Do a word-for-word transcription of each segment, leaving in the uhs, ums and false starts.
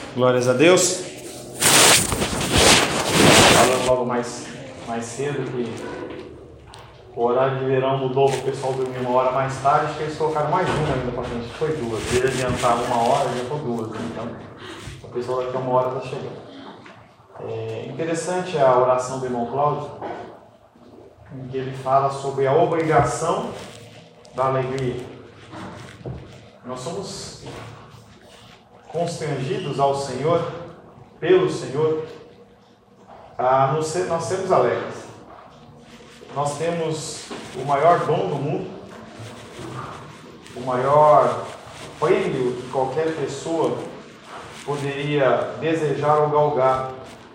Glórias a Deus. Falando logo mais, mais cedo que o horário de verão mudou para o pessoal dormir uma hora mais tarde, acho que eles colocaram mais uma ainda para frente, foi duas. Ele adiantava uma hora, já foi duas. Então, o pessoal daqui a uma hora está chegando. É interessante a oração do irmão Cláudio, em que ele fala sobre a obrigação da alegria. Nós somos constrangidos ao Senhor, pelo Senhor, a nos ser, nós sermos alegres. Nós temos o maior dom do mundo, o maior prêmio que qualquer pessoa poderia desejar ou galgar.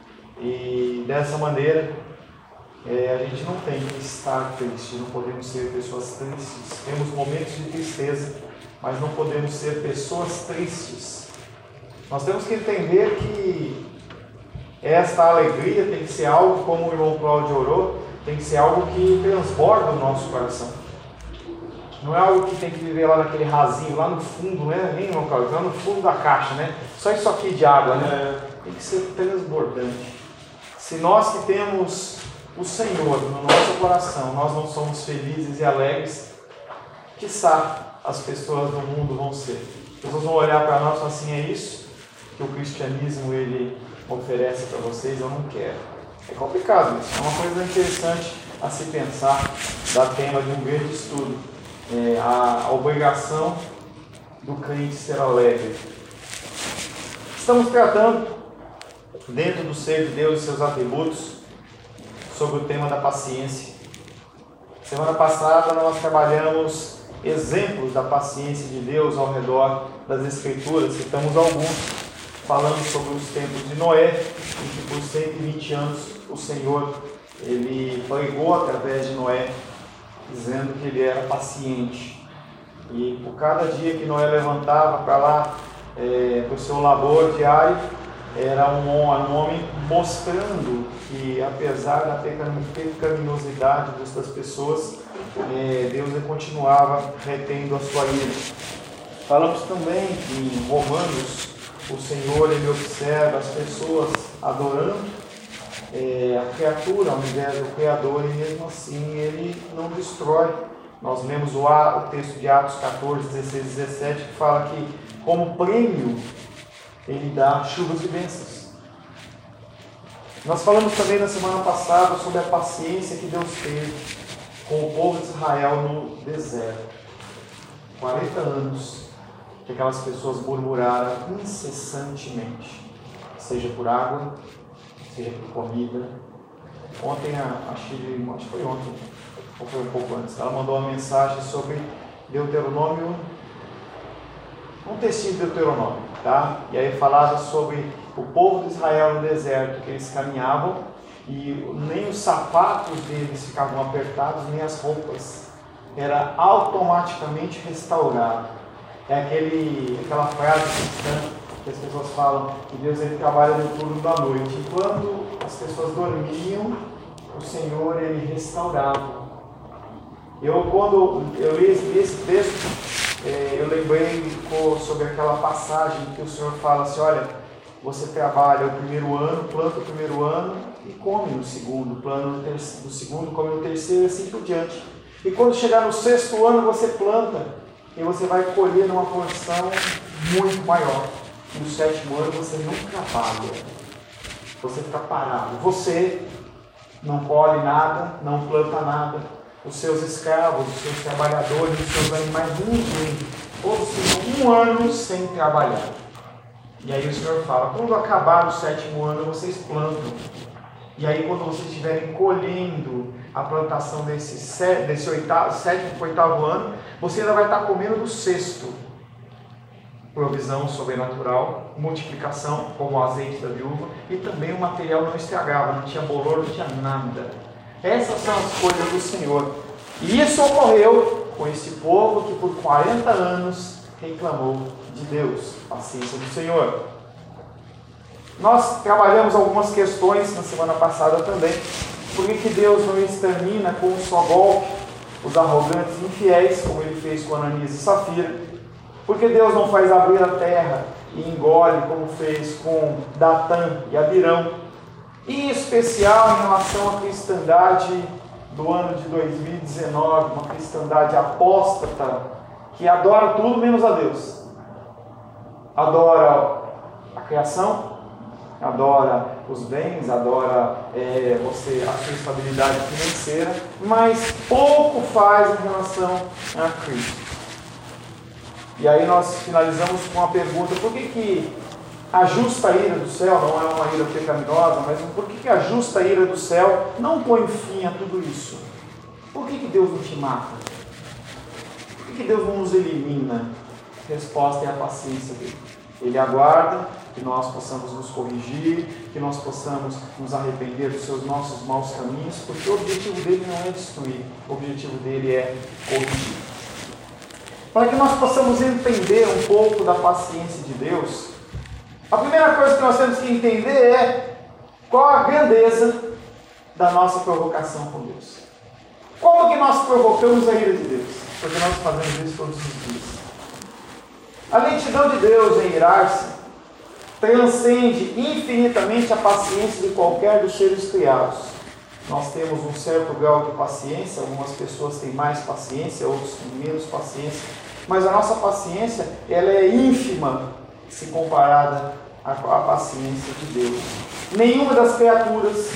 E dessa maneira, é, a gente não tem que estar triste, não podemos ser pessoas tristes. Temos momentos de tristeza, mas não podemos ser pessoas tristes. Nós temos que entender que esta alegria tem que ser algo, como o irmão Cláudio orou, tem que ser algo que transborda o nosso coração. Não é algo que tem que viver lá naquele rasinho, lá no fundo, né? Nem, irmão Cláudio, lá no fundo da caixa, né? Só isso aqui de água, né? Tem que ser transbordante. Se nós que temos o Senhor no nosso coração, nós não somos felizes e alegres, quiçá as pessoas do mundo vão ser. As pessoas vão olhar para nós e falar assim, é isso que o cristianismo ele oferece para vocês, eu não quero. É complicado isso, é uma coisa interessante a se pensar, dá tema de um grande estudo, é, a, a obrigação do crente ser alegre. Estamos tratando, dentro do ser de Deus e seus atributos, sobre o tema da paciência. Semana passada nós trabalhamos exemplos da paciência de Deus ao redor das Escrituras, citamos alguns, falando sobre os tempos de Noé, em que por cento e vinte anos o Senhor ele pregou através de Noé, dizendo que ele era paciente. E por cada dia que Noé levantava para lá, é, para o seu labor diário, era um, um homem mostrando que, apesar da pecaminosidade das pessoas, é, Deus continuava retendo a sua ira. Falamos também que em Romanos, o Senhor ele observa as pessoas adorando é, a criatura ao invés do Criador, e mesmo assim ele não destrói. Nós lemos o, o texto de Atos catorze, dezesseis e dezessete, que fala que, como prêmio, ele dá chuvas de bênçãos. Nós falamos também na semana passada sobre a paciência que Deus teve com o povo de Israel no deserto. quarenta anos que aquelas pessoas murmuraram incessantemente, seja por água, seja por comida. Ontem, a, a Chile, acho que foi ontem, ou foi um pouco antes, ela mandou uma mensagem sobre Deuteronômio, um textinho de Deuteronômio, tá? E aí falava sobre o povo de Israel no deserto, que eles caminhavam e nem os sapatos deles ficavam apertados, nem as roupas. Era automaticamente restaurado. É aquele, aquela frase cristã que as pessoas falam que Deus ele trabalha no turno da noite. E quando as pessoas dormiam, o Senhor ele restaurava. Eu, quando eu li esse texto, é, eu lembrei sobre aquela passagem que o Senhor fala assim, olha, você trabalha o primeiro ano, planta o primeiro ano e come no segundo, planta no, terceiro, no segundo, come no terceiro e assim por diante. E quando chegar no sexto ano, você planta e você vai colher numa porção muito maior. No sétimo ano você não trabalha, você fica parado. Você não colhe nada, não planta nada. Os seus escravos, os seus trabalhadores, os seus animais, ninguém. Ou seja, um ano sem trabalhar. E aí o Senhor fala, quando acabar o sétimo ano, vocês plantam. E aí quando vocês estiverem colhendo a plantação desse, desse oitavo, sétimo para oitavo ano, você ainda vai estar comendo do sexto. Provisão sobrenatural, multiplicação, como o azeite da viúva, e também o material não estragava, não tinha bolor, não tinha nada. Essas são as coisas do Senhor. E isso ocorreu com esse povo que por quarenta anos reclamou de Deus, paciência do Senhor. Nós trabalhamos algumas questões na semana passada também. Por que Deus não extermina com um só golpe os arrogantes e infiéis, como ele fez com Ananias e Safira? Por que Deus não faz abrir a terra e engole, como fez com Datã e Abirão, em especial em relação à cristandade do ano de dois mil e dezenove, uma cristandade apóstata, que adora tudo menos a Deus. Adora a criação, adora os bens, adora é, você, a sua estabilidade financeira, mas pouco faz em relação a Cristo. E aí nós finalizamos com a pergunta: por que que a justa ira do céu, não é uma ira pecaminosa, mas por que que a justa ira do céu não põe fim a tudo isso? Por que que Deus não te mata? Por que que Deus não nos elimina? A resposta é a paciência dele. Ele aguarda que nós possamos nos corrigir, que nós possamos nos arrepender dos seus nossos maus caminhos, porque o objetivo dele não é destruir, o objetivo dele é corrigir. Para que nós possamos entender um pouco da paciência de Deus, a primeira coisa que nós temos que entender é qual a grandeza da nossa provocação com Deus. Como que nós provocamos a ira de Deus? Porque nós fazemos isso todos os dias. A lentidão de Deus em irar-se transcende infinitamente a paciência de qualquer dos seres criados. Nós temos um certo grau de paciência, algumas pessoas têm mais paciência, outros têm menos paciência, mas a nossa paciência, ela é ínfima se comparada à, à paciência de Deus. Nenhuma das criaturas,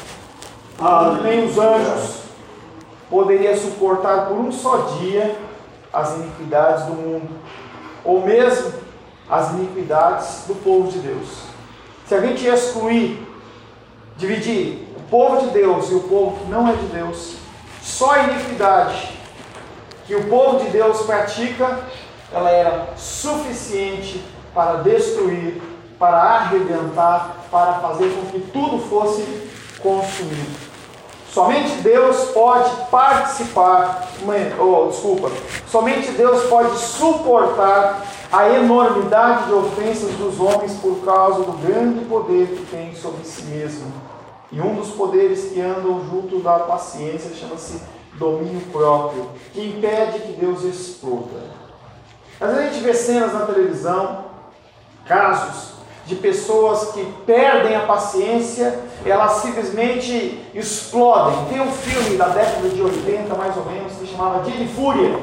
ah, nem os anjos, poderia suportar por um só dia as iniquidades do mundo, ou mesmo as iniquidades do povo de Deus. Se a gente excluir, dividir o povo de Deus e o povo que não é de Deus, só a iniquidade que o povo de Deus pratica, ela era suficiente para destruir, para arrebentar, para fazer com que tudo fosse consumido. Somente Deus pode participar, ou desculpa, somente Deus pode suportar a enormidade de ofensas dos homens por causa do grande poder que tem sobre si mesmo. E um dos poderes que andam junto da paciência chama-se domínio próprio, que impede que Deus exploda. Às vezes a gente vê cenas na televisão, casos de pessoas que perdem a paciência, elas simplesmente explodem. Tem um filme da década de oitenta, mais ou menos, que chamava Dia de Fúria,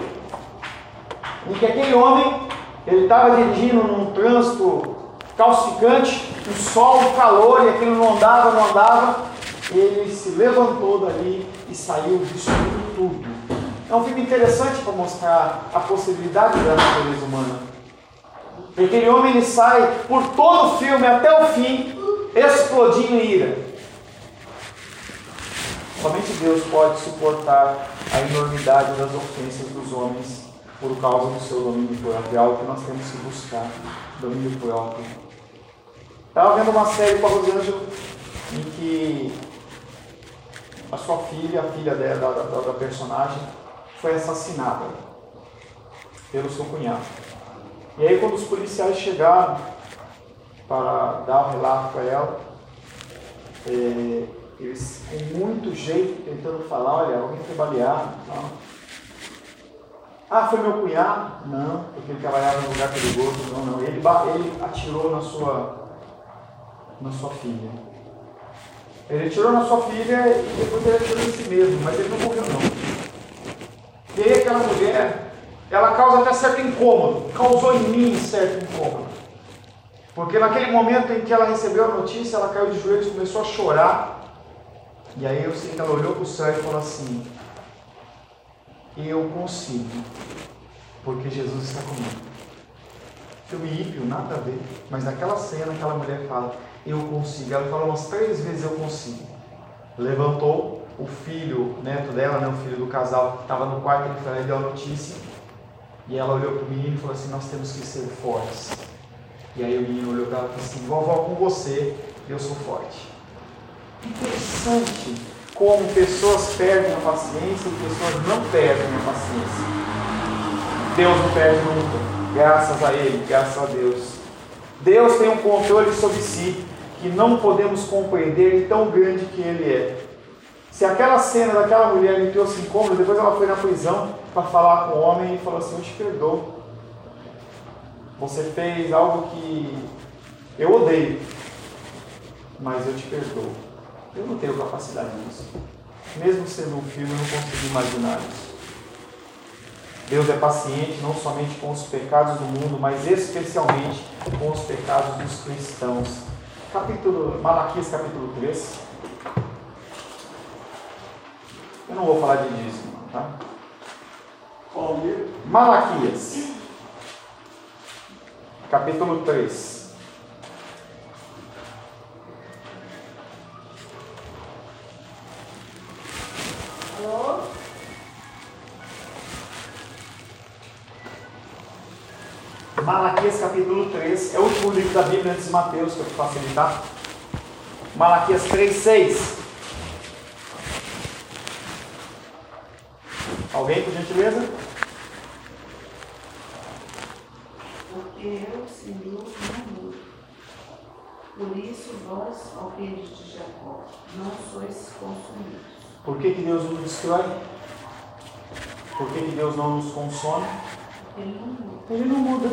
em que aquele homem, ele estava dirigindo num trânsito calcificante, um sol, um calor, e aquilo não andava, não andava, ele se levantou dali e saiu destruindo tudo. É um filme interessante para mostrar a possibilidade da natureza humana. Aquele homem, ele sai por todo o filme, até o fim, explodindo em ira. Somente Deus pode suportar a enormidade das ofensas dos homens por causa do seu domínio próprio. É algo que nós temos que buscar, domínio próprio. Estava vendo uma série com a Rosângela em que a sua filha, a filha dela, da, da, da personagem, foi assassinada pelo seu cunhado. E aí, quando os policiais chegaram para dar o relato para ela, é, eles, com muito jeito, tentando falar: olha, alguém foi baleado. Não. Ah, foi meu cunhado? Não, porque ele trabalhava num lugar perigoso. Não, não. Ele, ele atirou na sua, na sua filha. Ele atirou na sua filha e depois ele atirou em si mesmo, mas ele não morreu, não. E aí, aquela mulher, ela causa até certo incômodo, causou em mim certo incômodo. Porque naquele momento em que ela recebeu a notícia, ela caiu de joelhos e começou a chorar. E aí eu sei que ela olhou para o céu e falou assim: eu consigo, porque Jesus está comigo. Filme ímpio, nada a ver, mas naquela cena aquela mulher fala: eu consigo. Ela falou umas três vezes: eu consigo. Levantou, o filho, o neto dela, né, o filho do casal, estava no quarto, ele foi lá e deu a notícia. E ela olhou para o menino e falou assim: nós temos que ser fortes. E aí o menino olhou para ela e falou assim: vovó, com você, eu sou forte. Interessante como pessoas perdem a paciência e pessoas não perdem a paciência. Deus não perde nunca, graças a Ele, graças a Deus. Deus tem um controle sobre si que não podemos compreender, e tão grande que Ele é. Se aquela cena daquela mulher me trouxe incômodo, depois ela foi na prisão para falar com o homem e falou assim: eu te perdoo. você fez algo que eu odeio, mas eu te perdoo. Eu não tenho capacidade disso. Mesmo sendo um filme, eu não consigo imaginar isso. Deus é paciente não somente com os pecados do mundo, mas especialmente com os pecados dos cristãos. Capítulo, Malaquias capítulo três. Eu não vou falar de dízimo, tá? Qual livro? Malaquias capítulo três. Alô? Malaquias capítulo três, é o último livro da Bíblia antes de Mateus, que eu vou facilitar. Malaquias três, seis. Alguém, por gentileza? Porque eu, Senhor, não mudo. Por isso vós, ó filhos de Jacó, não sois consumidos. Por que, que Deus nos destrói? Por que, que Deus não nos consome? Ele não muda. Ele não muda.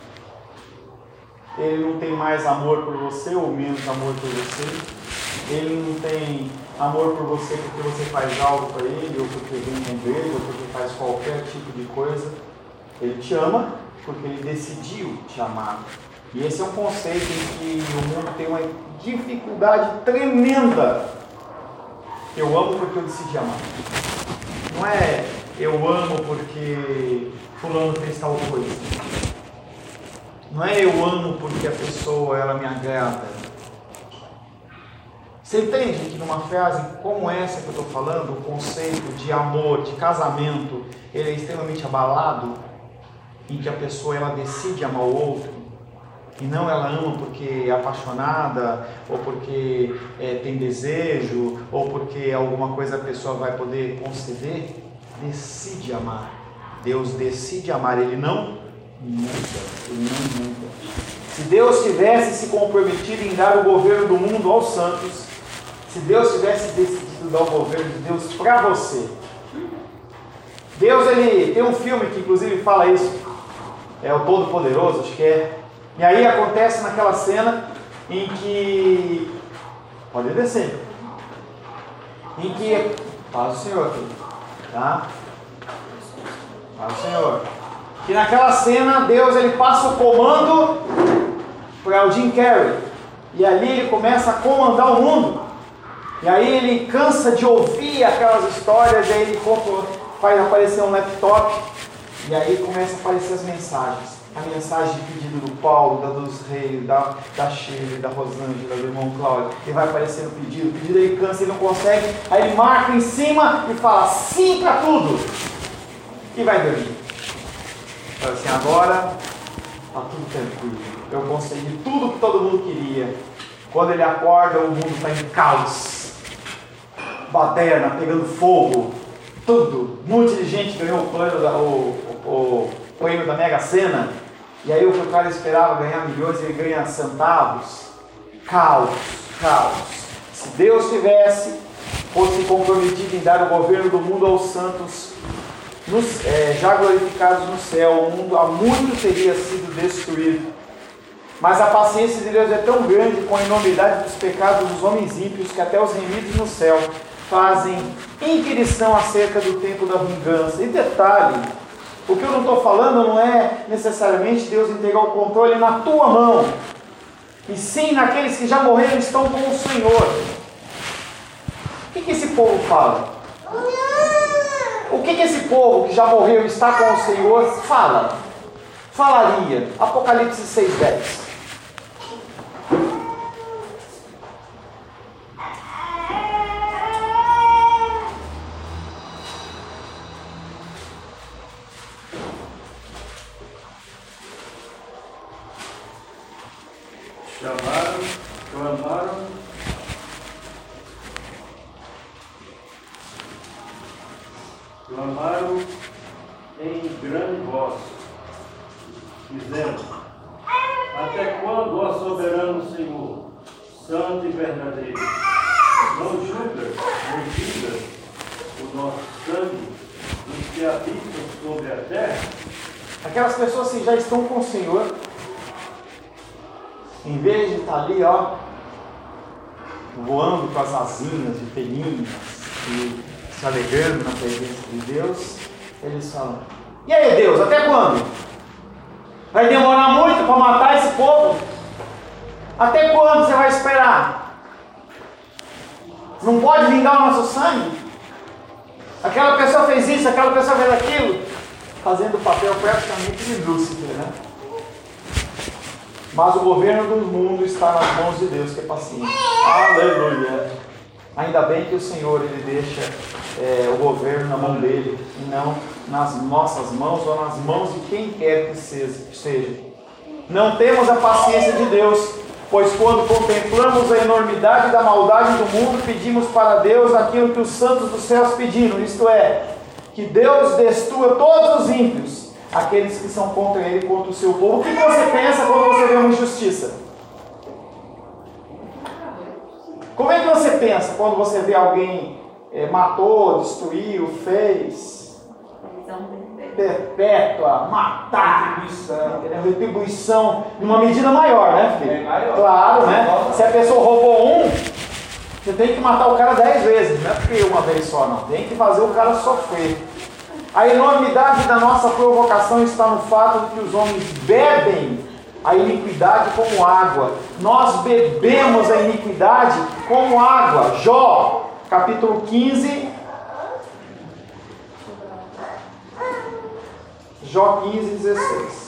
Ele não tem mais amor por você ou menos amor por você. Ele não tem amor por você porque você faz algo para ele, ou porque vem com ele, ou porque faz qualquer tipo de coisa. Ele te ama porque ele decidiu te amar. E esse é um conceito em que o mundo tem uma dificuldade tremenda. Eu amo porque eu decidi amar. Não é eu amo porque fulano fez tal coisa. Não é eu amo porque a pessoa ela me agrada. Você entende que numa frase como essa que eu estou falando, o conceito de amor, de casamento, ele é extremamente abalado, em que a pessoa ela decide amar o outro, e não ela ama porque é apaixonada, ou porque é, tem desejo, ou porque alguma coisa a pessoa vai poder conceder. Decide amar. Deus decide amar, Ele não muda, Ele não muda. Se Deus tivesse se comprometido em dar o governo do mundo aos santos, se Deus tivesse decidido dar o governo de Deus para você, Deus, ele tem um filme que inclusive fala isso, é o Todo-Poderoso, acho que é. E aí acontece naquela cena em que, pode descer, em que, paz o Senhor aqui, tá? Paz o Senhor. Que naquela cena Deus ele passa o comando para o Jim Carrey, e ali ele começa a comandar o mundo. E aí ele cansa de ouvir aquelas histórias, e aí ele faz aparecer um laptop, e aí começa a aparecer as mensagens. A mensagem de pedido do Paulo, da dos reis, da, da Shirley, da Rosângela, do irmão Cláudio. E vai aparecendo o pedido, o pedido ele cansa, ele não consegue, aí ele marca em cima e fala sim para tudo. E vai dormir. Fala assim, agora está tudo tranquilo. Eu consegui tudo que todo mundo queria. Quando ele acorda, o mundo está em caos. Baderna, pegando fogo, tudo. Um monte de gente ganhou o plano, da, o, o, o prêmio da Mega Sena. E aí o cara esperava ganhar milhões e ele ganha centavos. Caos, caos. Se Deus tivesse, fosse comprometido em dar o governo do mundo aos santos, nos, é, já glorificados no céu, o mundo há muito teria sido destruído. Mas a paciência de Deus é tão grande com a enormidade dos pecados dos homens ímpios que até os remidos no céu fazem inquirição acerca do tempo da vingança. E detalhe, o que eu não estou falando não é necessariamente Deus entregar o controle na tua mão, e sim naqueles que já morreram e estão com o Senhor. O que, que esse povo fala? O que, que esse povo que já morreu e está com o Senhor fala? Falaria. Apocalipse seis, dez. Chamaram, clamaram, clamaram em grande voz, dizendo: até quando, ó soberano Senhor, santo e verdadeiro, não julgas, não julgas o nosso sangue dos que habitam sobre a terra? Aquelas pessoas que já estão com o Senhor, em vez de estar ali, ó, voando com as asinhas de peninhas e se alegrando na presença de Deus, eles falam: e aí, Deus, até quando? Vai demorar muito para matar esse povo? Até quando você vai esperar? Não pode vingar o nosso sangue? Aquela pessoa fez isso, aquela pessoa fez aquilo, fazendo o papel praticamente de Lúcifer, né? Mas o governo do mundo está nas mãos de Deus, que é paciente. Aleluia! Ainda bem que o Senhor, Ele deixa é, o governo na mão dEle, e não nas nossas mãos ou nas mãos de quem quer que seja. Não temos a paciência de Deus, pois quando contemplamos a enormidade da maldade do mundo, pedimos para Deus aquilo que os santos dos céus pediram, isto é, que Deus destrua todos os ímpios, aqueles que são contra Ele e contra o seu povo. O que você pensa quando você vê uma injustiça? Como é que você pensa quando você vê alguém é, matou, destruiu, fez? Perpétua, matar, retribuição, retribuição de uma medida maior, né, filho? É maior. Claro, né? Se a pessoa roubou um, você tem que matar o cara dez vezes, não é porque uma vez só, não. Tem que fazer o cara sofrer. A enormidade da nossa provocação está no fato de que os homens bebem a iniquidade como água. Nós bebemos a iniquidade como água. Jó, capítulo quinze. Jó quinze, dezesseis.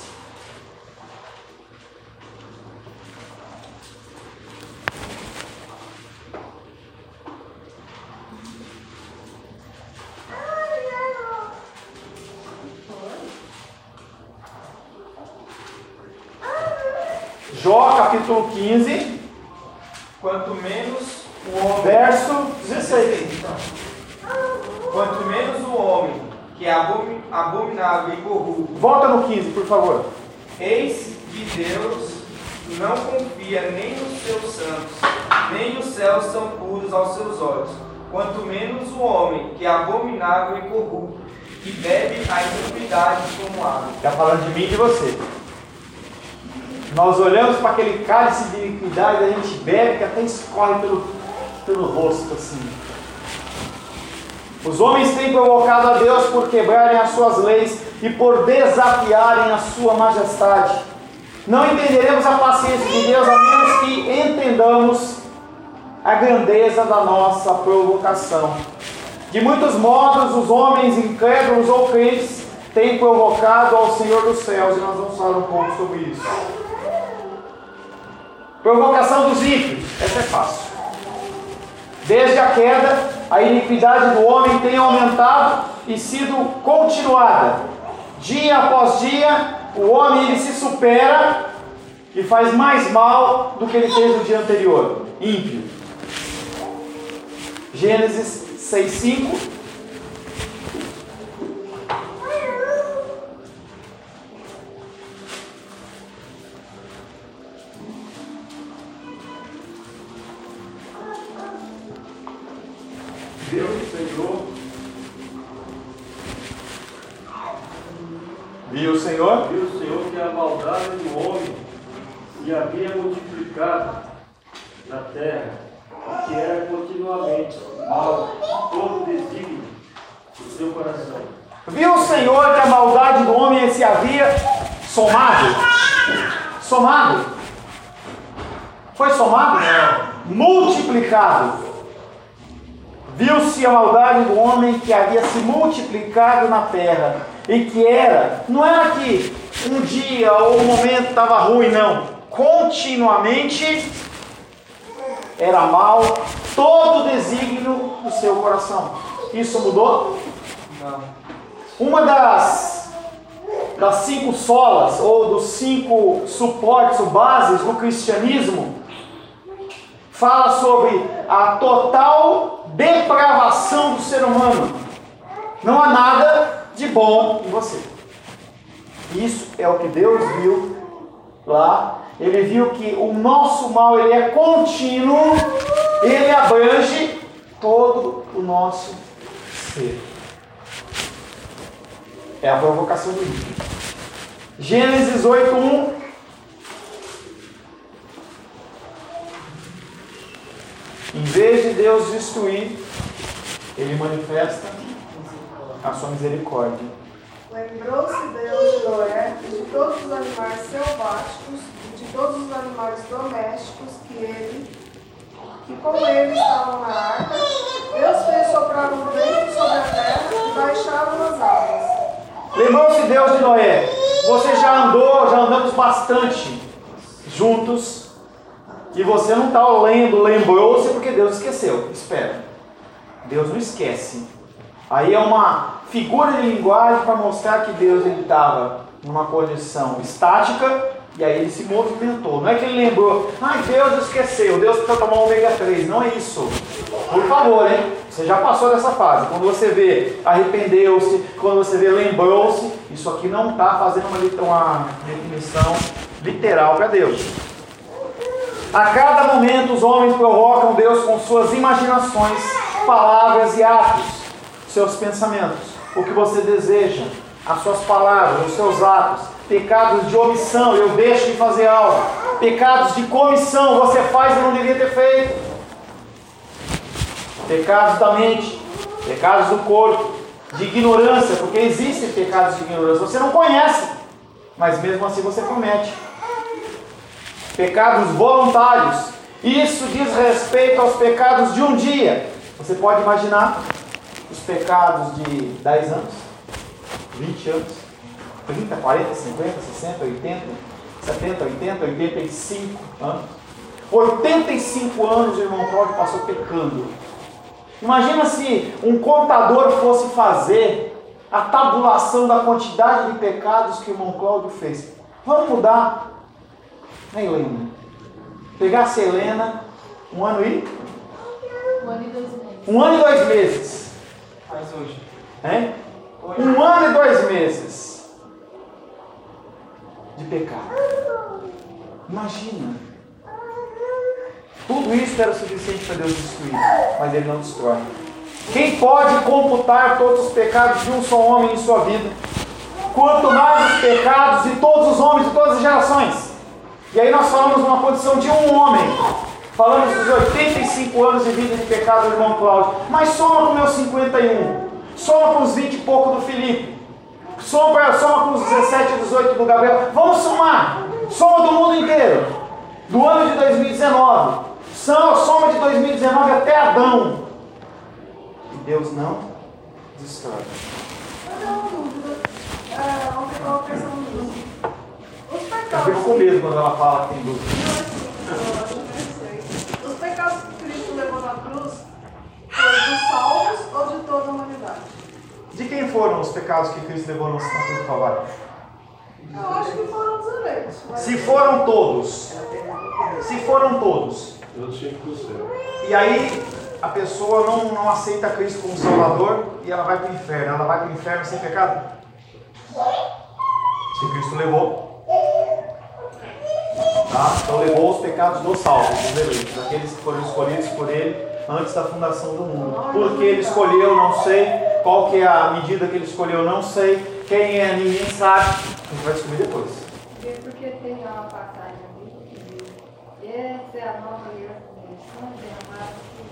Jó capítulo quinze, quanto menos o homem, verso dezesseis. Quanto menos o homem, que é abomi- abominável e corrupto. Volta no quinze, por favor. Eis que Deus não confia nem nos seus santos, nem os céus são puros aos seus olhos. Quanto menos o homem, que é abominável e corrupto, que bebe a iniquidade como água. Está falando de mim e de você. Nós olhamos para aquele cálice de iniquidade, a gente bebe, que até escorre pelo, pelo rosto assim. Os homens têm provocado a Deus por quebrarem as suas leis e por desafiarem a sua majestade. Não entenderemos a paciência de Deus a menos que entendamos a grandeza da nossa provocação. De muitos modos, os homens incrédulos ou crentes têm provocado ao Senhor dos céus, e nós vamos falar um pouco sobre isso. Provocação dos ímpios, essa é fácil. Desde a queda, a iniquidade do homem tem aumentado e sido continuada. Dia após dia, o homem ele se supera e faz mais mal do que ele fez no dia anterior. Ímpio. Gênesis seis, cinco. Deus Senhor, Viu o Senhor? viu o Senhor que a maldade do homem se havia multiplicado na terra, e que era continuamente mal todo desígnio do seu coração. Viu o Senhor que a maldade do homem se havia somado? Somado? Foi somado? Não. Multiplicado. Viu-se a maldade do homem que havia se multiplicado na terra, e que era, não era que um dia ou um momento estava ruim, não. Continuamente era mal todo o desígnio do seu coração. Isso mudou? Não. Uma das, das cinco solas, ou dos cinco suportes ou bases do cristianismo, fala sobre a total depravação do ser humano. Não há nada de bom em você. Isso é o que Deus viu lá. Ele viu que o nosso mal ele é contínuo, ele abrange todo o nosso ser. É a provocação do ímpio. Gênesis oito, um. Em vez de Deus destruir, Ele manifesta a sua misericórdia. Lembrou-se Deus de Noé e de todos os animais selváticos e de todos os animais domésticos que ele, que com ele estavam na arca. Deus fez soprar um vento sobre a terra e baixaram as águas. Lembrou-se Deus de Noé. Você já andou, já andamos bastante juntos. E você não está lendo, lembrou-se porque Deus esqueceu. Espera. Deus não esquece. Aí é uma figura de linguagem para mostrar que Deus estava numa condição estática e aí ele se movimentou. Não é que ele lembrou, ai, Deus esqueceu, Deus precisa tomar um ômega três. Não é isso. Por favor, hein? Você já passou dessa fase. Quando você vê arrependeu-se, quando você vê lembrou-se, isso aqui não está fazendo uma, uma definição literal para Deus. A cada momento os homens provocam Deus com suas imaginações, palavras e atos, seus pensamentos, o que você deseja, as suas palavras, os seus atos, pecados de omissão, eu deixo de fazer algo, pecados de comissão, você faz e não devia ter feito, pecados da mente, pecados do corpo, de ignorância, porque existem pecados de ignorância, você não conhece, mas mesmo assim você comete. Pecados voluntários, isso diz respeito aos pecados de um dia. Você pode imaginar os pecados de dez anos, vinte anos, trinta, quarenta, cinquenta, sessenta, oitenta, setenta, oitenta, oitenta e cinco anos. oitenta e cinco anos o irmão Cláudio passou pecando. Imagina se um contador fosse fazer a tabulação da quantidade de pecados que o irmão Cláudio fez. Vamos mudar. A Helena. Pegasse a Helena um ano e? Um ano e dois meses. Um ano e dois meses. Faz hoje. Hein? Um ano e dois meses de pecado. Imagina. Tudo isso era suficiente para Deus destruir, mas Ele não destrói. Quem pode computar todos os pecados de um só homem em sua vida? Quanto mais os pecados de todos os homens de todas as gerações. E aí nós falamos numa condição de um homem. Falamos dos oitenta e cinco anos de vida de pecado do irmão Cláudio. Mas soma com meus cinquenta e um. Soma com os vinte e pouco do Felipe. Soma, soma com os dezessete e dezoito do Gabriel. Vamos somar. Soma do mundo inteiro. Do ano de dois mil e dezenove. Soma de dois mil e dezenove até Adão. E Deus não destrói. Eu tenho uma dúvida. É, ontem eu estava pensando nisso. Os Eu pecados. fico com medo quando ela fala que tem dúvida. Os pecados que Cristo levou na cruz foram dos salvos ou de toda a humanidade? De quem foram os pecados que Cristo levou no cruz do Calvário? Eu acho que foram dos eleitos. mas- Se foram todos. Se foram todos. Eu tinha que ir pro céu. E aí a pessoa não, não aceita Cristo como Salvador e ela vai para o inferno. Ela vai para o inferno sem pecado? Se Cristo levou. Tá? Então levou os pecados dos salvos, dos eleitos, daqueles que foram escolhidos por Ele antes da fundação do mundo. Porque Ele escolheu, não sei. Qual que é a medida que Ele escolheu, não sei. Quem é, ninguém sabe. A gente vai descobrir depois. Porque tem uma passagem ali que diz: essa é a nova aliança derramada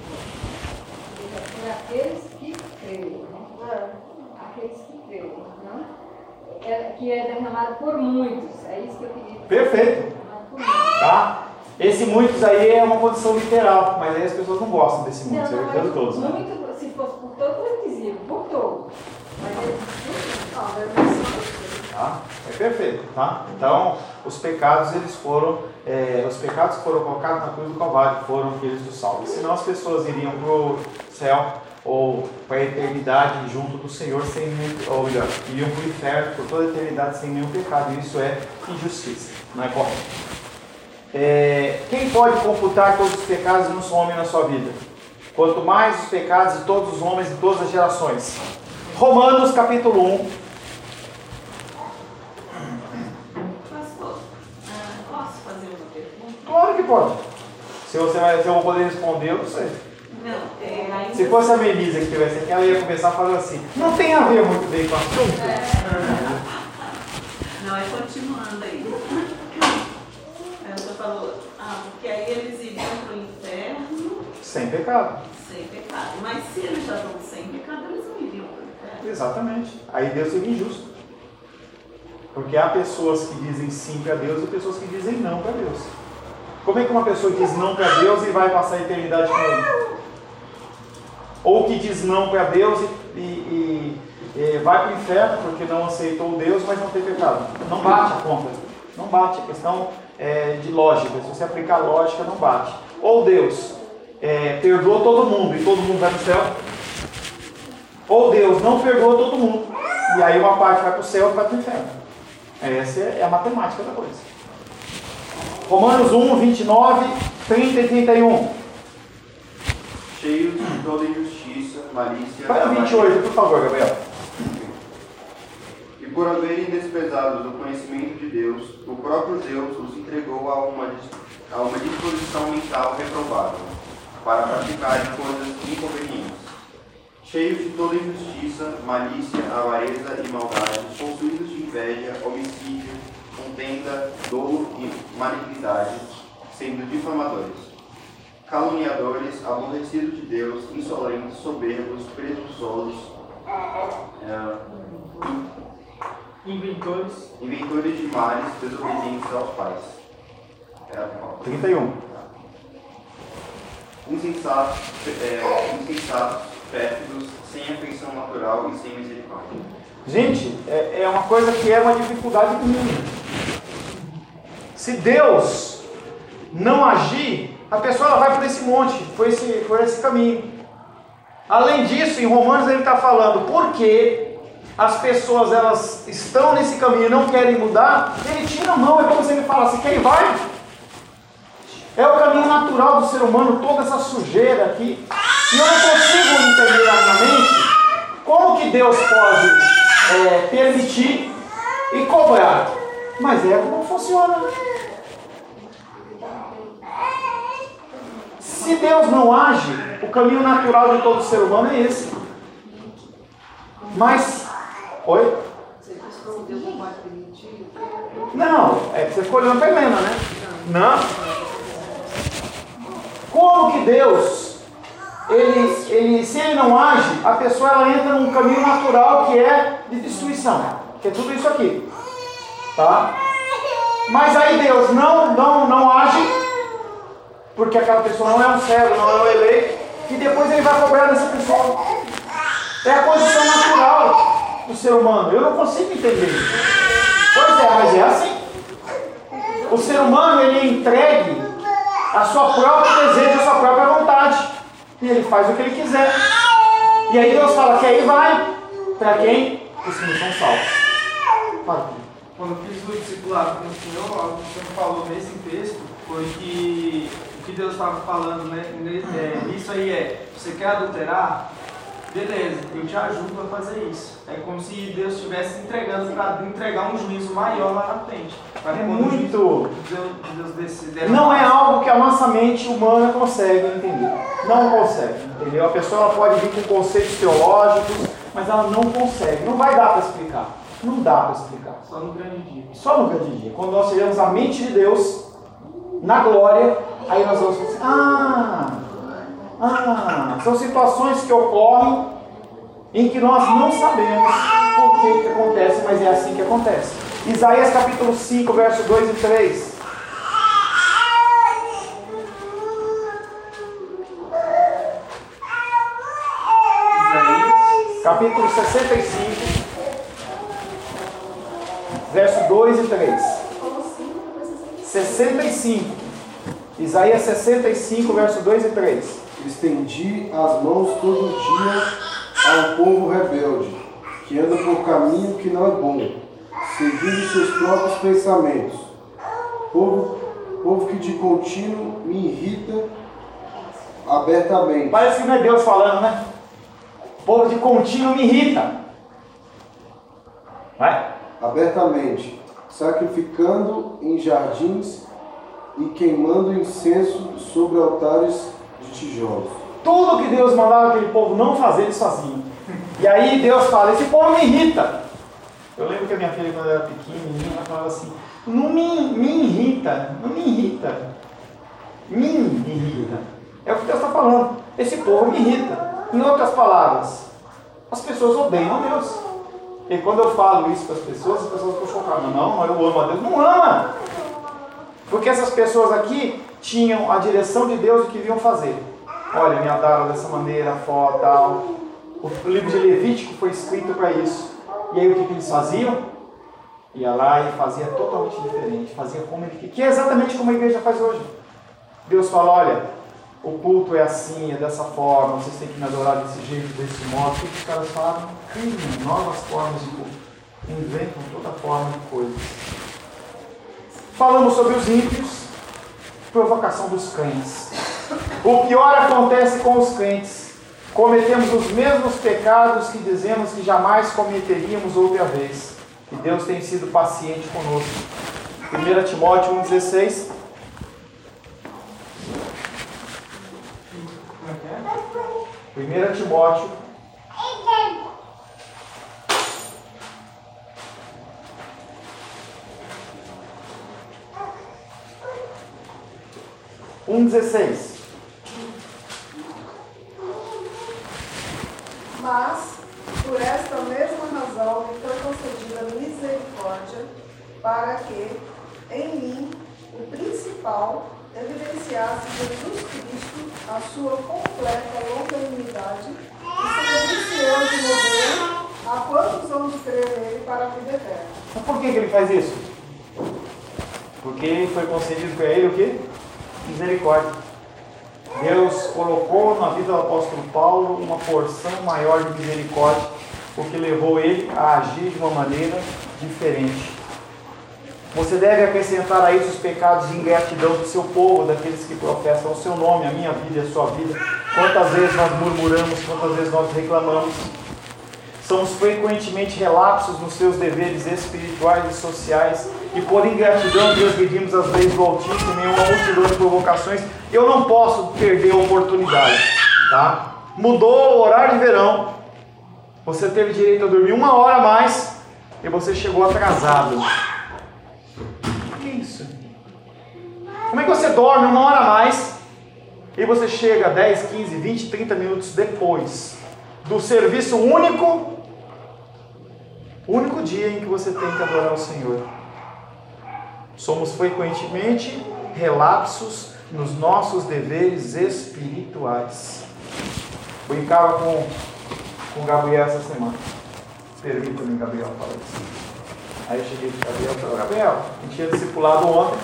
por aqueles que creem, né? Aqueles que creem, não? É, que é derramado por muitos. É isso que eu queria dizer. Perfeito. Por muitos. Tá? Esse muitos aí é uma condição literal, mas aí as pessoas não gostam desse muitos, Não, eu não, entendo mas todos, né? muito, se fosse por todos, eu dizia, por todos. Mas ele Não, deve ser. Tá? É perfeito, tá? Então, os pecados, eles foram, é, os pecados que foram colocados na cruz do Calvário foram aqueles dos salvos. Senão as pessoas iriam para o céu ou para a eternidade junto do Senhor sem nenhum, ou melhor, iriam para o inferno por toda a eternidade sem nenhum pecado. E isso é injustiça, não é correto. É, quem pode computar todos os pecados de um só homem na sua vida? Quanto mais os pecados de todos os homens de todas as gerações. Romanos capítulo um. Pastor, ah, posso fazer uma pergunta? Claro que pode. Se você vai, se eu vou poder responder, eu não sei. Não, é, ainda... Se fosse a Melisa que estivesse aqui, ela ia começar a falar assim. Não tem a ver muito bem com a assunto. Não, é continuando aí. Aí você falou, ah, porque aí eles iriam para o inferno Sem pecado. Sem pecado. Mas se eles já estão sem pecado, eles não iriam para o inferno. Exatamente. Aí Deus seria injusto. Porque há pessoas que dizem sim para Deus e pessoas que dizem não para Deus. Como é que uma pessoa diz não para Deus e vai passar a eternidade com Ele? Ou que diz não para Deus e, e, e vai para o inferno porque não aceitou Deus, mas não tem pecado. Não bate a conta. Não bate. A questão é de lógica. Se você aplicar lógica, não bate. Ou Deus é, perdoou todo mundo e todo mundo vai para o céu. Ou Deus não perdoou todo mundo. E aí uma parte vai para o céu e vai para o inferno. Essa é a matemática da coisa. Romanos um, vinte e nove, trinta e trinta e um. Cheios de toda injustiça, malícia... Vai no vinte e oito, por favor, Gabriel. E por haverem desprezado o conhecimento de Deus, o próprio Deus os entregou a uma, a uma disposição mental reprovável, para praticarem coisas inconvenientes. Cheios de toda injustiça, malícia, avareza e maldade, possuídos de inveja, homicídio, contenda, dolo e malignidade, sendo difamadores, caluniadores, aborrecidos de Deus, insolentes, soberbos, presunçosos, é, Inventores. inventores de males, desobedientes aos pais. É, trinta e um. Insensatos, é, insensatos, pérfidos, sem afeição natural e sem misericórdia. Gente, é, é uma coisa que é uma dificuldade comigo. Se Deus não agir, a pessoa ela vai por esse monte, por esse, por esse caminho. Além disso, em Romanos ele está falando, porque as pessoas elas estão nesse caminho e não querem mudar, ele tira a mão, é como se ele falasse, quem vai? É o caminho natural do ser humano, toda essa sujeira aqui. E eu não consigo entender na minha mente como que Deus pode é, permitir e cobrar. Mas é como funciona. Se Deus não age, o caminho natural de todo ser humano é esse. Mas... Oi? Você disse que Deus não vai permitir? Não, é que você ficou olhando para a Helena, né? Não. Como que Deus, ele, ele, se ele não age, a pessoa ela entra num caminho natural que é de destruição. Que é tudo isso aqui. Tá? Mas aí Deus não, não, não age, porque aquela pessoa não é um servo, não é um eleito, e depois ele vai cobrar dessa pessoa. É a condição natural do ser humano. Eu não consigo entender isso. Pois é, mas é assim. O ser humano, ele é entregue a sua própria desejo, a sua própria vontade. E ele faz o que ele quiser. E aí Deus fala que aí vai para quem? Os que não são salvos. Fala. Quando eu fiz o discipulado com o Senhor, algo que o Senhor falou nesse texto foi que o que Deus estava falando, né, nisso aí é, você quer adulterar? Beleza, eu te ajudo a fazer isso. É como se Deus estivesse entregando para entregar um juízo maior lá na frente. É muito... Deus, Deus decide, não é algo que a nossa mente humana consegue entender. Não consegue, entendeu? A pessoa ela pode vir com conceitos teológicos, mas ela não consegue. Não vai dar para explicar. Não dá para explicar. Só no grande dia. Só no grande dia. Quando nós tivermos a mente de Deus, na glória, aí nós vamos pensar, ah... Ah, são situações que ocorrem em que nós não sabemos por que, que acontece, mas é assim que acontece. Isaías capítulo cinco, verso dois e três. Isaías capítulo sessenta e cinco, verso dois e três. sessenta e cinco. Isaías sessenta e cinco, verso dois e três. Estendi as mãos todo dia ao povo rebelde, que anda por caminho que não é bom, seguindo seus próprios pensamentos. Povo, povo que de contínuo me irrita abertamente. Parece que não é Deus falando, né? Povo de contínuo me irrita. Vai. Abertamente, sacrificando em jardins e queimando incenso sobre altares de tijolos. Tudo que Deus mandava aquele povo não fazer, eles faziam. E aí Deus fala, esse povo me irrita. Eu lembro que a minha filha, quando era pequenininha, ela falava assim, não me, me irrita, não me irrita. Me irrita. É o que Deus está falando. Esse povo me irrita. Em outras palavras, as pessoas odeiam a Deus. E quando eu falo isso para as pessoas, as pessoas ficam chocadas. Não, mas eu amo a Deus. Não ama! Porque essas pessoas aqui tinham a direção de Deus o que deviam fazer. Olha, me adoram dessa maneira, foto, tal. O livro de Levítico foi escrito para isso. E aí o que, que eles faziam? Ia lá e fazia totalmente diferente. Fazia como ele queria. Que é exatamente como a igreja faz hoje. Deus fala, olha, o culto é assim, é dessa forma, vocês têm que me adorar desse jeito, desse modo. O que os caras falam? Criam novas formas de culto. Inventam toda forma de coisas. Falamos sobre os ímpios, provocação dos crentes. O pior acontece com os crentes. Cometemos os mesmos pecados que dizemos que jamais cometeríamos outra vez. E Deus tem sido paciente conosco. primeiro Timóteo um, dezesseis. primeiro Timóteo um, dezesseis. Mas, por esta mesma razão, me foi concedida misericórdia, para que, em mim, o principal, evidenciasse Jesus Cristo a sua completa longanimidade e servisse eu de modelo a quantos vão de crer nele para a vida eterna. Mas por que, que ele faz isso? Porque foi concedido para ele o quê? Misericórdia. Deus colocou na vida do apóstolo Paulo uma porção maior de misericórdia, o que levou ele a agir de uma maneira diferente. Você deve acrescentar a isso os pecados de ingratidão do seu povo, daqueles que professam o seu nome, a minha vida e a sua vida. Quantas vezes nós murmuramos, quantas vezes nós reclamamos. Somos frequentemente relapsos nos seus deveres espirituais e sociais, e por ingratidão transgredimos as leis do Altíssimo em uma multidão de provocações. Eu não posso perder a oportunidade, tá? Mudou o horário de verão, você teve direito a dormir uma hora a mais, e você chegou atrasado. O que é isso? Como é que você dorme uma hora a mais, e você chega dez, quinze, vinte, trinta minutos depois do serviço único, único dia em que você tem que adorar o Senhor? Somos frequentemente relapsos nos nossos deveres espirituais. Brincava com, com o Gabriel essa semana. Permita-me, Gabriel, falar isso. Aí eu cheguei para o Gabriel e falei, Gabriel, a gente tinha discipulado ontem.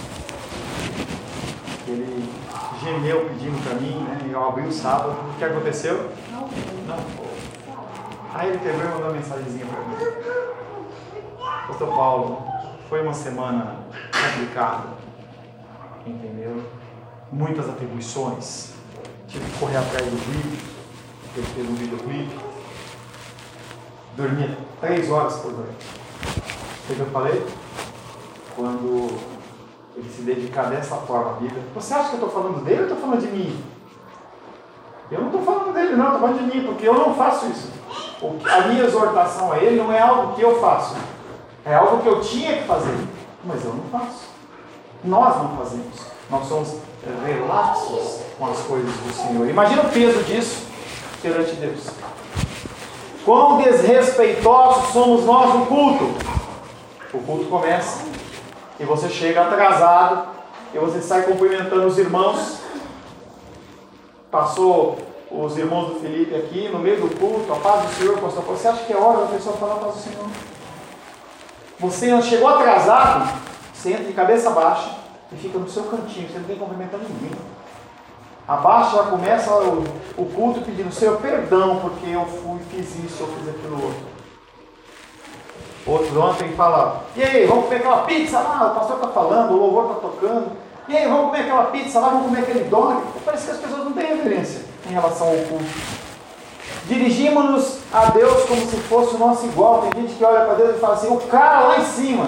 Ele gemeu pedindo para mim, né? Eu abri o sábado. O que aconteceu? Não. Não. Aí ele pegou e mandou uma mensagenzinha para mim. Pastor Paulo, foi uma semana complicada, entendeu? Muitas atribuições, tive que correr atrás do vídeo, ele fez um videoclipe, dormia três horas por noite. O que eu falei? Quando ele se dedicar dessa forma à Bíblia, você acha que eu estou falando dele ou estou falando de mim? Eu não estou falando dele não, estou falando de mim, porque eu não faço isso. A minha exortação a ele não é algo que eu faço, é algo que eu tinha que fazer, mas eu não faço. Nós não fazemos. Nós somos relapsos com as coisas do Senhor. Imagina o peso disso perante Deus. Quão desrespeitosos somos nós no culto. O culto começa e você chega atrasado e você sai cumprimentando os irmãos. Passou os irmãos do Felipe aqui no meio do culto, a paz do Senhor, pastor. Você acha que é hora da pessoa falar a paz do Senhor? Você chegou atrasado, você entra de cabeça baixa e fica no seu cantinho, você não tem cumprimentando ninguém. Abaixa, já começa o, o culto pedindo, Senhor, perdão, porque eu fui, fiz isso, eu fiz aquilo outro. Outro ontem fala, e aí, vamos comer aquela pizza lá, o pastor está falando, o louvor está tocando, e aí, vamos comer aquela pizza lá, vamos comer aquele dog. Parece que as pessoas não têm referência em relação ao culto. Dirigimos-nos a Deus como se fosse o nosso igual. Tem gente que olha para Deus e fala assim, o cara lá em cima.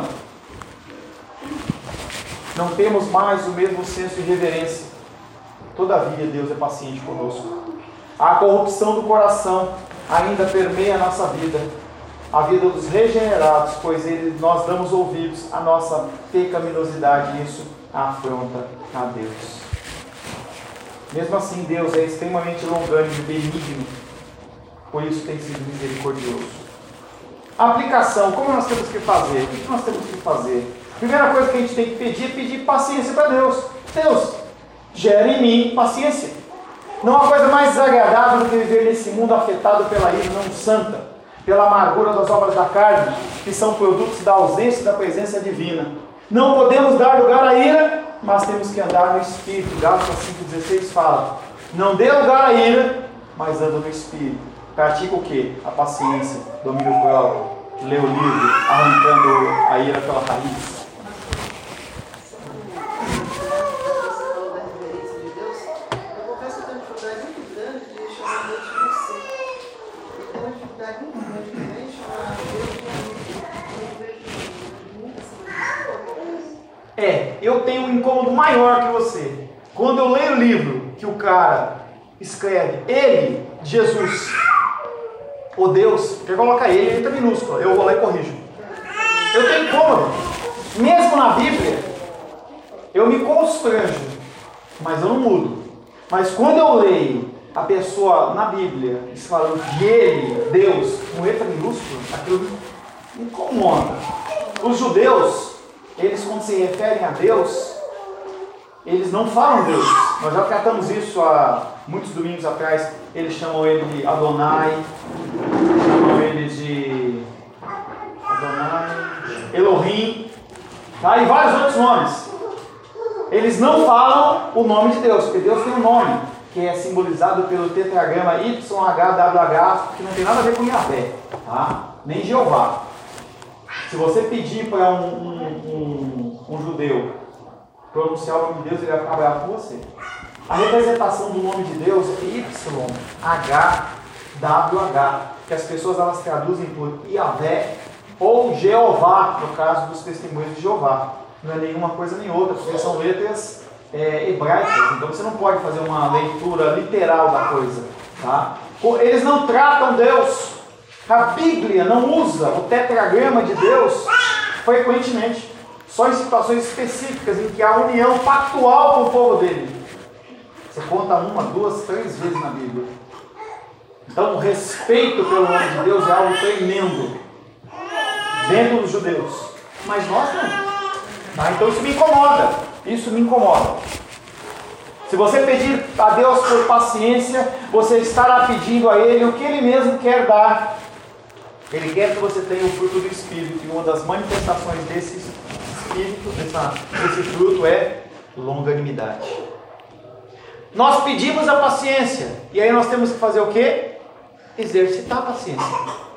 Não temos mais o mesmo senso de reverência. Todavia, Deus é paciente conosco. A corrupção do coração ainda permeia a nossa vida, a vida dos regenerados, pois ele, nós damos ouvidos à nossa pecaminosidade e isso afronta a Deus. Mesmo assim, Deus é extremamente longânimo e benigno, por isso tem sido misericordioso. Aplicação, como nós temos que fazer? O que nós temos que fazer? Primeira coisa que a gente tem que pedir é pedir paciência para Deus. Deus, gera em mim paciência. Não há coisa mais desagradável do que viver nesse mundo afetado pela ira não santa, pela amargura das obras da carne, que são produtos da ausência da presença divina. Não podemos dar lugar à ira, mas temos que andar no Espírito. Gálatas cinco dezesseis fala: não dê lugar à ira, mas anda no Espírito. Pratica o quê? A paciência, domínio próprio, lê o livro, arrancando a ira pela raiz. É, eu tenho um incômodo maior que você. Quando eu leio o livro que o cara escreve, ele, Jesus, o Deus, já coloca ele, letra minúscula, eu vou lá e corrijo. Eu tenho incômodo. Mesmo na Bíblia, eu me constranjo, mas eu não mudo. Mas quando eu leio a pessoa na Bíblia falando de ele, Deus, com letra minúscula, aquilo me incomoda. Os judeus, eles quando se referem a Deus, eles não falam Deus. Nós já tratamos isso há muitos domingos atrás. Eles chamam ele de Adonai, chamam ele de Adonai, Elohim, tá? E vários outros nomes. Eles não falam o nome de Deus, porque Deus tem um nome, que é simbolizado pelo tetragrama Y H W H, que não tem nada a ver com Yahvé, tá? Nem Jeová. Se você pedir para um, um, um, um judeu pronunciar o nome de Deus, ele vai ficar bravo com você. A representação do nome de Deus é Y H W H, que as pessoas elas traduzem por Yahvé ou Jeová, no caso dos testemunhos de Jeová. Não é nenhuma coisa nem outra, porque são letras é, hebraicas, então você não pode fazer uma leitura literal da coisa, tá? Eles não tratam Deus. A Bíblia não usa o tetragrama de Deus frequentemente, só em situações específicas em que há união pactual com o povo dele. Você conta uma, duas, três vezes na Bíblia. Então o respeito pelo nome de Deus é algo tremendo dentro dos judeus, mas nós não. Tá? Então isso me incomoda, isso me incomoda. Se você pedir a Deus por paciência, você estará pedindo a Ele o que Ele mesmo quer dar. Ele quer que você tenha o fruto do Espírito, e uma das manifestações desse Espírito, dessa, desse fruto é longanimidade. Nós pedimos a paciência, e aí nós temos que fazer o quê? Exercitar a paciência.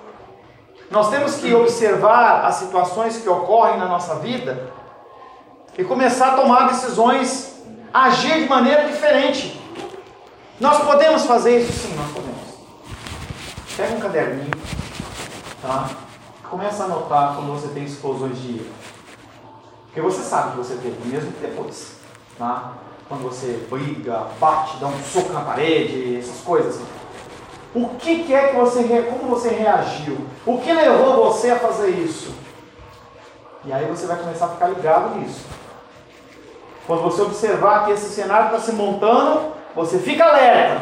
Nós temos que observar as situações que ocorrem na nossa vida e começar a tomar decisões, agir de maneira diferente. Nós podemos fazer isso? Sim, nós podemos. Pega um caderninho, tá? Começa a anotar quando você tem explosões de ira. Porque você sabe que você teve, mesmo que depois, tá? Quando você briga, bate, dá um soco na parede, essas coisas. O que, que é que você, como você reagiu? O que levou você a fazer isso? E aí você vai começar a ficar ligado nisso. Quando você observar que esse cenário está se montando, você fica alerta.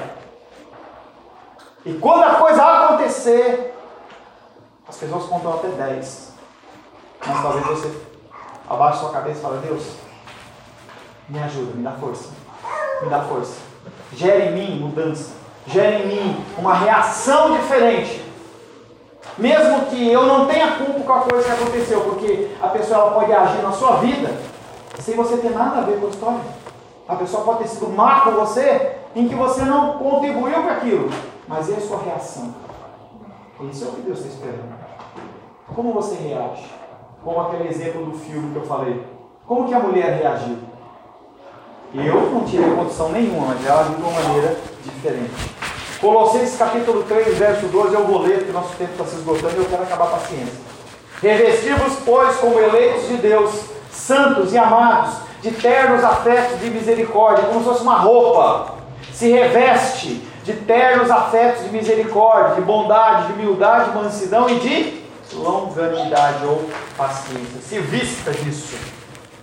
E quando a coisa acontecer, as pessoas contam até dez. Mas talvez você abaixe sua cabeça e fale: Deus, me ajuda, me dá força. Me dá força. Gere em mim mudança. Gere em mim uma reação diferente. Mesmo que eu não tenha culpa com a coisa que aconteceu, porque a pessoa ela pode agir na sua vida sem você ter nada a ver com a história. A pessoa pode ter sido má com você, em que você não contribuiu para aquilo. Mas e a sua reação? Isso é o que Deus está esperando. Como você reage? Como aquele exemplo do filme que eu falei. Como que a mulher reagiu? Eu não tive condição nenhuma, mas ela agiu de uma maneira diferente. Colossenses capítulo três, verso doze, eu vou ler, porque nosso tempo está se esgotando e eu quero acabar a paciência. Revestivos, pois, como eleitos de Deus, santos e amados, de ternos afetos de misericórdia, como se fosse uma roupa. Se reveste de ternos afetos de misericórdia, de bondade, de humildade, de mansidão e de longanimidade ou paciência. Se vista disso.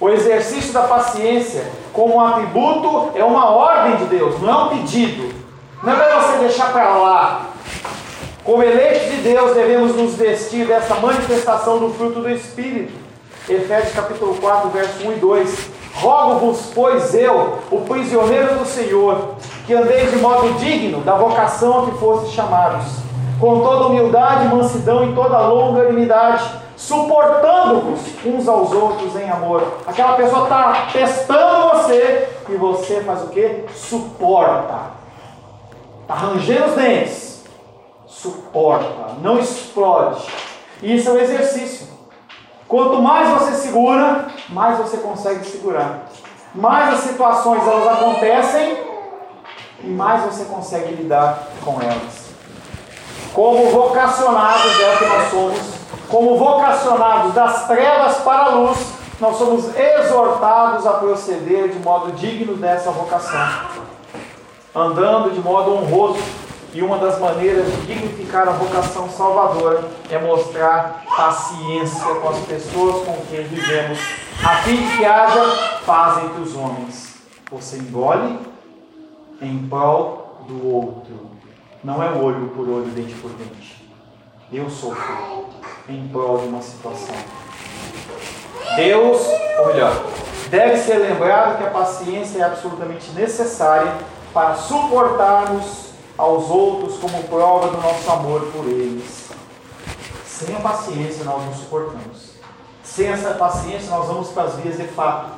O exercício da paciência, como um atributo, é uma ordem de Deus, não é um pedido. Não é para você deixar para lá. Como eleitos de Deus, devemos nos vestir dessa manifestação do fruto do Espírito. Efésios capítulo quatro, verso um e dois. Rogo-vos, pois eu, o prisioneiro do Senhor, que andeis de modo digno da vocação a que fostes chamados, com toda humildade, mansidão e toda longanimidade, suportando-vos uns aos outros em amor. Aquela pessoa está testando você e você faz o quê? Suporta. Está rangendo os dentes. Suporta, não explode. E isso é um exercício. Quanto mais você segura, mais você consegue segurar. Mais as situações elas acontecem e mais você consegue lidar com elas. Como vocacionados, é o que nós somos, como vocacionados das trevas para a luz, nós somos exortados a proceder de modo digno dessa vocação, andando de modo honroso. E uma das maneiras de dignificar a vocação salvadora é mostrar paciência com as pessoas com quem vivemos, a fim de que haja paz entre os homens. Você engole em prol do outro. Não é olho por olho, dente por dente. Eu sofro em prol de uma situação. Deus, ou melhor, deve ser lembrado que a paciência é absolutamente necessária para suportarmos aos outros como prova do nosso amor por eles. Sem a paciência nós não suportamos. Sem essa paciência nós vamos para as vias de fato.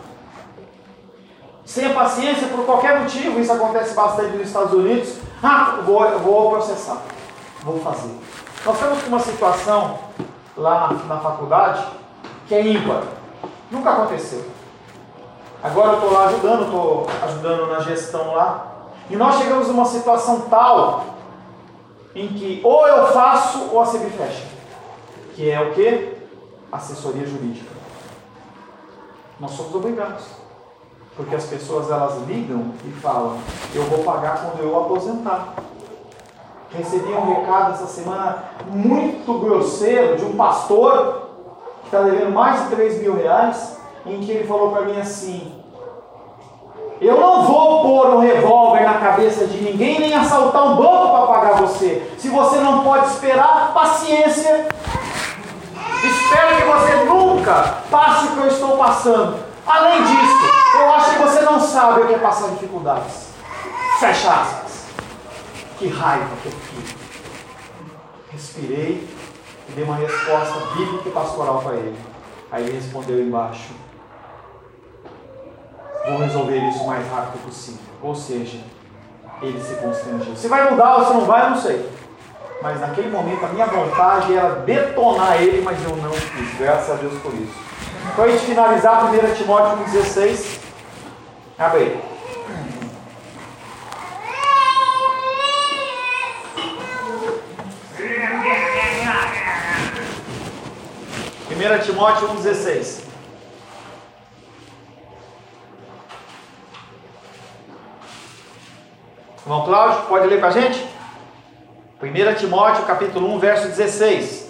Sem a paciência, por qualquer motivo, isso acontece bastante nos Estados Unidos, ah, eu vou, eu vou processar, vou fazer. Nós temos uma situação lá na, na faculdade que é ímpar. Nunca aconteceu. Agora eu estou lá ajudando, estou ajudando na gestão lá. E nós chegamos numa situação tal em que ou eu faço ou a C B fecha. Que é o quê? Assessoria jurídica. Nós somos obrigados. Porque as pessoas elas ligam e falam, eu vou pagar quando eu aposentar. Recebi um recado essa semana muito grosseiro de um pastor que está devendo mais de três mil reais, em que ele falou para mim assim: eu não vou pôr um revólver na cabeça de ninguém, nem assaltar um banco para pagar você. Se você não pode esperar, paciência. Espero que você nunca passe o que eu estou passando. Além disso, eu acho que você não sabe o que é passar dificuldades. Fecha aspas. Que raiva que eu fiquei. Respirei e dei uma resposta bíblica e pastoral para ele. Aí ele respondeu embaixo: vou resolver isso o mais rápido possível. Ou seja, ele se constrangeu. Se vai mudar ou se não vai, eu não sei. Mas naquele momento a minha vontade era detonar ele, mas eu não fiz. Graças a Deus por isso. Para a gente finalizar, primeiro Timóteo um dezesseis. Abre aí. primeiro Timóteo um dezesseis. Irmão Cláudio, pode ler para a gente? primeiro Timóteo, capítulo um, verso dezesseis.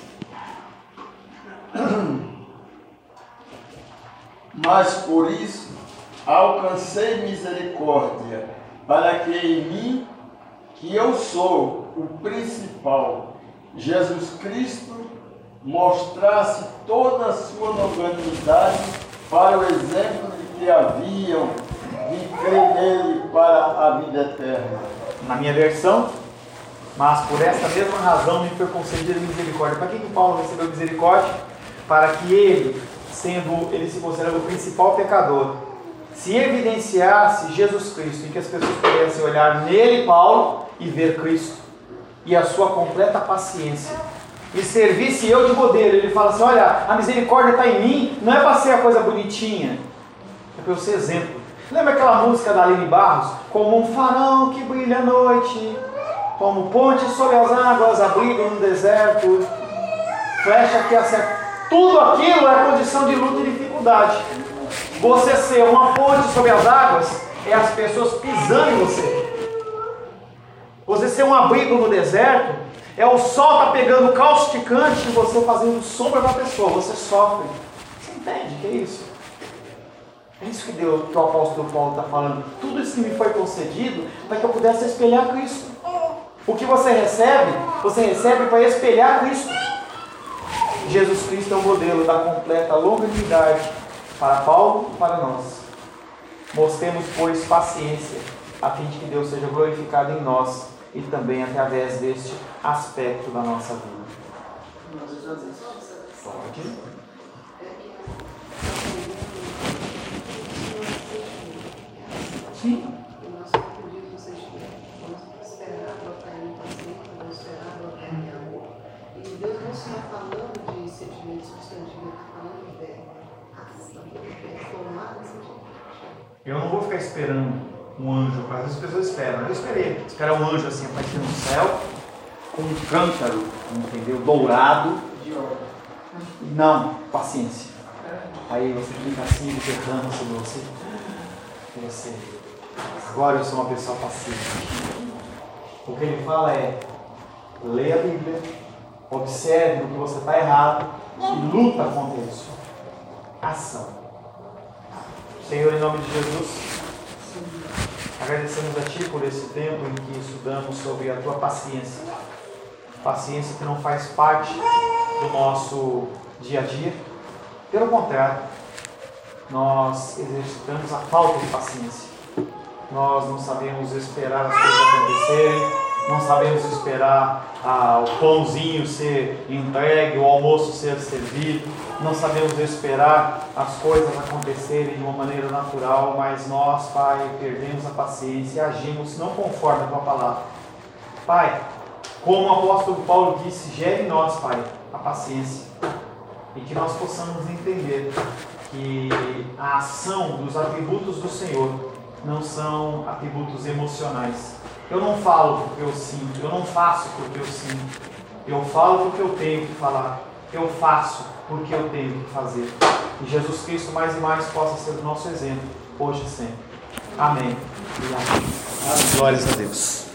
Mas por isso alcancei misericórdia, para que em mim, que eu sou o principal, Jesus Cristo, mostrasse toda a sua longanimidade para o exemplo de que haviam de crer nele para a vida eterna. Na minha versão, mas por esta mesma razão me foi concedida misericórdia. Para que que Paulo recebeu misericórdia? Para que ele, sendo ele se considerando o principal pecador, se evidenciasse Jesus Cristo, em que as pessoas pudessem olhar nele, Paulo, e ver Cristo e a sua completa paciência, e servisse eu de modelo. Ele fala assim: olha, a misericórdia está em mim, não é para ser a coisa bonitinha, é para eu ser exemplo. Lembra aquela música da Aline Barros? Como um farol que brilha à noite, como ponte sobre as águas, abrigo no deserto, flecha que acerta. Tudo aquilo é condição de luta e dificuldade. Você ser uma ponte sobre as águas é as pessoas pisando em você. Você ser um abrigo no deserto é o sol tá pegando causticante e você fazendo sombra para a pessoa. Você sofre. Você entende que é isso? É isso que, Deus, que o apóstolo Paulo está falando. Tudo isso que me foi concedido para que eu pudesse espelhar Cristo. O que você recebe, você recebe para espelhar Cristo. Jesus Cristo é o modelo da completa longanimidade para Paulo e para nós. Mostremos, pois, paciência, a fim de que Deus seja glorificado em nós e também através deste aspecto da nossa vida. Pode. Sim. Deus não está falando de sentimento substantivo, está falando de ação, de tomar sentimento. Eu não vou ficar esperando um anjo, às vezes as pessoas esperam. Eu esperei, esperar um anjo assim aparecer no céu, com um cântaro, entendeu? Dourado. Não, paciência. Aí você fica assim, ele derrama sobre você. E você, agora eu sou uma pessoa paciente. O que ele fala é, leia a Bíblia, observe no que você está errado e luta contra isso. Ação. Senhor, em nome de Jesus, agradecemos a Ti por esse tempo em que estudamos sobre a Tua paciência. Paciência que não faz parte do nosso dia a dia. Pelo contrário, nós exercitamos a falta de paciência. Nós não sabemos esperar as coisas acontecerem, não sabemos esperar ah, o pãozinho ser entregue, o almoço ser servido, não sabemos esperar as coisas acontecerem de uma maneira natural, mas nós, Pai, perdemos a paciência e agimos não conforme a Tua palavra. Pai, como o apóstolo Paulo disse, gere em nós, Pai, a paciência, e que nós possamos entender que a ação dos atributos do Senhor não são atributos emocionais. Eu não falo porque eu sinto, eu não faço porque eu sinto, eu falo porque eu tenho que falar, eu faço porque eu tenho que fazer. E Jesus Cristo mais e mais possa ser o nosso exemplo, hoje e sempre. Amém. E amém. Glórias a Deus.